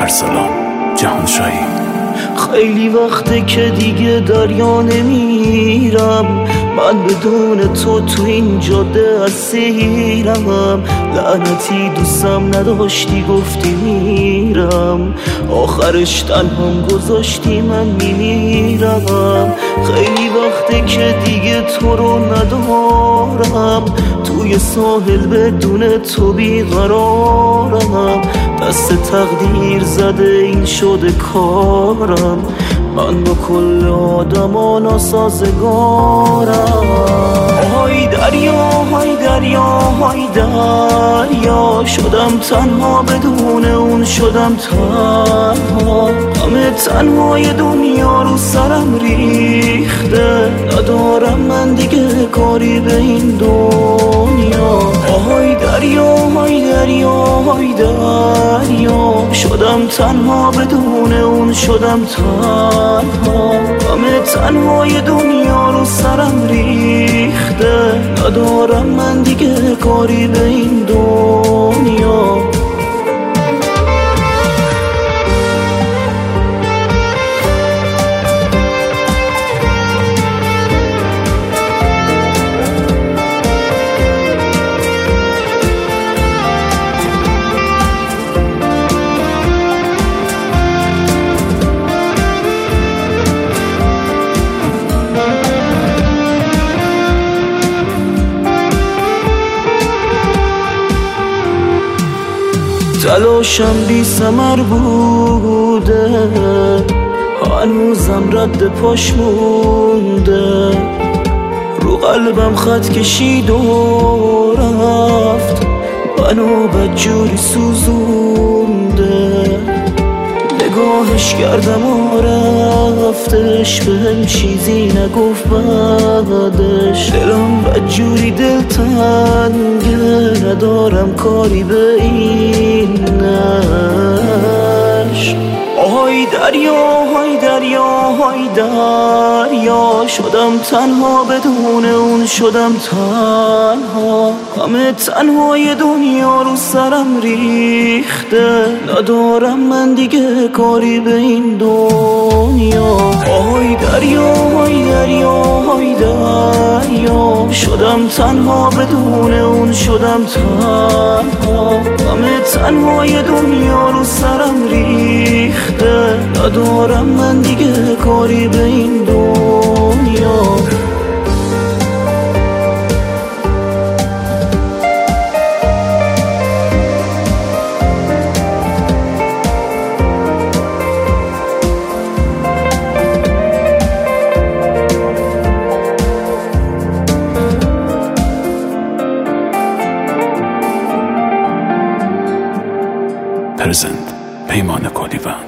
ارسلان جهانشاهی. خیلی وقته که دیگه دریا نمیرم، من بدون تو این جاده اسیرم. لعنتی دوستم نداشتی گفتی میرم، آخرش تنهام گذاشتی من میمیرم. خیلی وقته که دیگه تو رو ندارم، توی ساحل بدون تو بیقرارم. دست تقدیر زده این شده کارم، من با کل آدما ناسازگارم. های دریا های دریا های دریا، شدم تنها بدون اون شدم تنها. همه تنهای دنیا رو سرم ریخته، ندارم من دیگه کاری به این دنیا. های دریا های دریا های دریا، شدم تنها بدون اون شدم تنها. همه تنهای دنیا رو سرم ریخته، ندارم من دیگه کاری به این دنیا. تلاشم بی ثمر بوده، هنوزم رد پاش مونده. رو قلبم خط کشید و رفت، منو بدجوری سوزونده. نگاهش کردم و رفتش، بهم چیزی نگفت بعدش. دلم بدجوری دلتنگه، ندارم کاری به اینش. آهای دریا های دریا های دریا، شدم تنها بدون اون شدم تنها. همه تنهای دنیا رو سرم ریخته، ندارم من دیگه کاری به این دنیا. آهای دریا های دریا های دریا، شدم تنها بدون اون شدم تنها. همه تنهای دنیا رو سرم ریخته، ندارم من دیگه کاری به این دنیا. پرزنت پیمان کلیوان.